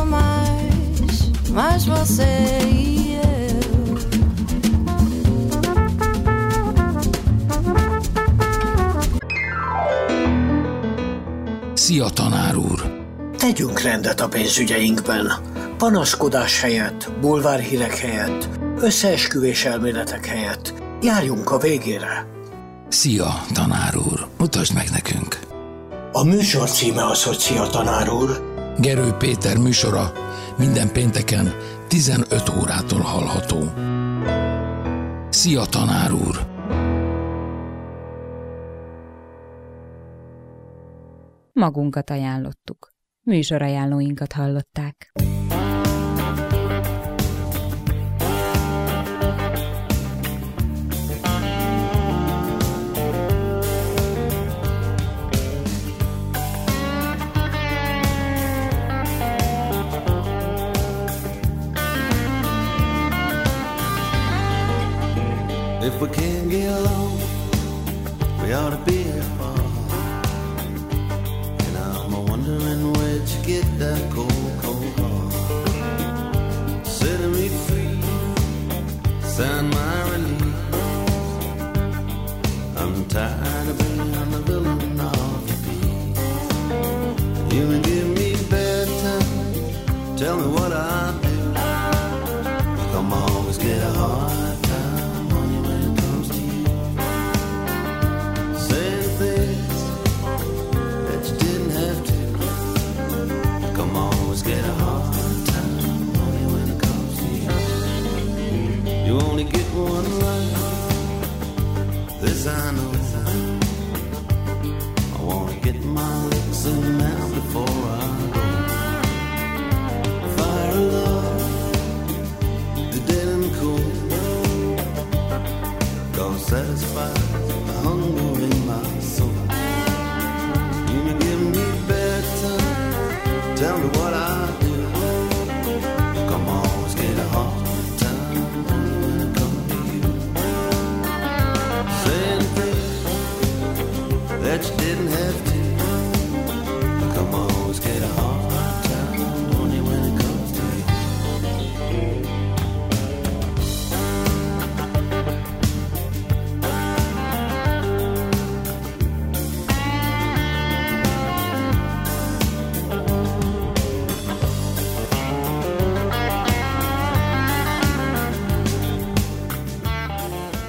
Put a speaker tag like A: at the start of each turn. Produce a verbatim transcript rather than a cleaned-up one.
A: nunca mais, mais você e eu.
B: Szia, tanár úr!
C: Tegyünk rendet a pénzügyeinkben. Panaszkodás helyett, bulvárhírek helyett, összeesküvés elméletek helyett. Járjunk a végére.
B: Szia, tanár úr! Mutasd meg nekünk!
C: A műsor címe az, hogy Szia, tanár úr.
B: Gerő Péter műsora minden pénteken tizenöt órától hallható. Szia, tanár úr!
D: Magunkat ajánlottuk. Műsorajánlóinkat hallották.
E: If we can't get along, we ought to be apart. And I'm wondering where'd you get that cold, cold heart? Setting me free, sign my release. I'm tired of being the villain of the piece. You can give me bedtime, tell me what I do. Come always get a hard time, honey, when it comes to you. Saying things that you didn't have to. Come always get a hard time, honey, when it comes to you. You only get one life, this I know. I wanna get my licks in now before I go. Fire of love, the dead and cold, gonna satisfy the hunger in my soul. You may